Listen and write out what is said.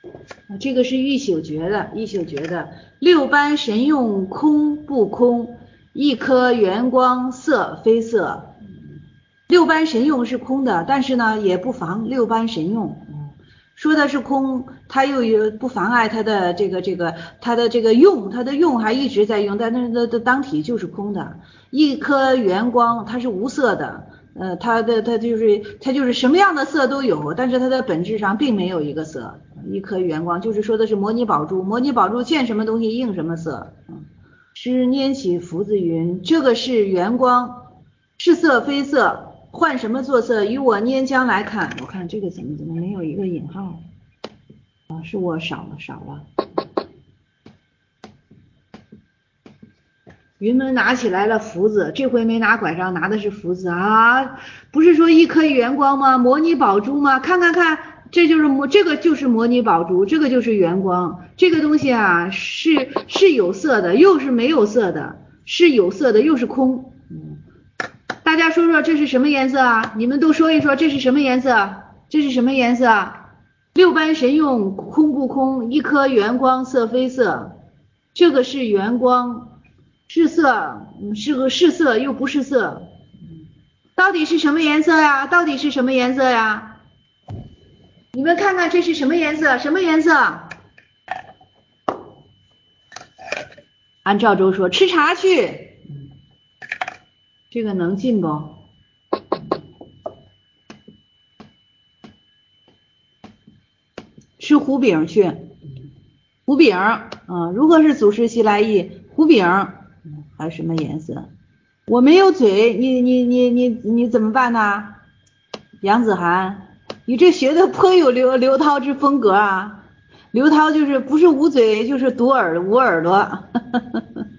这个是玉朽诀的六般神用空不空，一颗圆光色非色。六般神用是空的，但是呢也不妨六般神用。说的是空，它又有不妨碍它的它的用，它的用还一直在用，但那当体就是空的。一颗圆光它是无色的，它就是什么样的色都有，但是它的本质上并没有一个色。一颗圆光就是说的是摩尼宝珠，摩尼宝珠见什么东西应什么色。师拈起福字云，这个是圆光，是色非色。换什么作色？与我拈将来看，我看这个怎么没有一个引号啊？是我少了。云门拿起来了福字，这回没拿拐杖，拿的是福字啊！不是说一颗圆光吗？摩尼宝珠吗？看，这个就是摩尼宝珠，这个就是圆光。这个东西啊，是有色的，又是没有色的；是有色的，又是空。大家说说这是什么颜色啊？你们都说一说这是什么颜色？这是什么颜色？六般神用空不空，一颗圆光色非色。这个是圆光，是色，是色又不是色，到底是什么颜色呀？到底是什么颜色呀？你们看看这是什么颜色？什么颜色？按赵州说吃茶去，这个能进不？吃糊饼去，糊饼，如果是祖师西来意，糊饼，还是什么颜色？我没有嘴，你怎么办呢？杨子涵，你这学的颇有刘涛之风格啊！刘涛就是不是捂嘴就是无耳朵。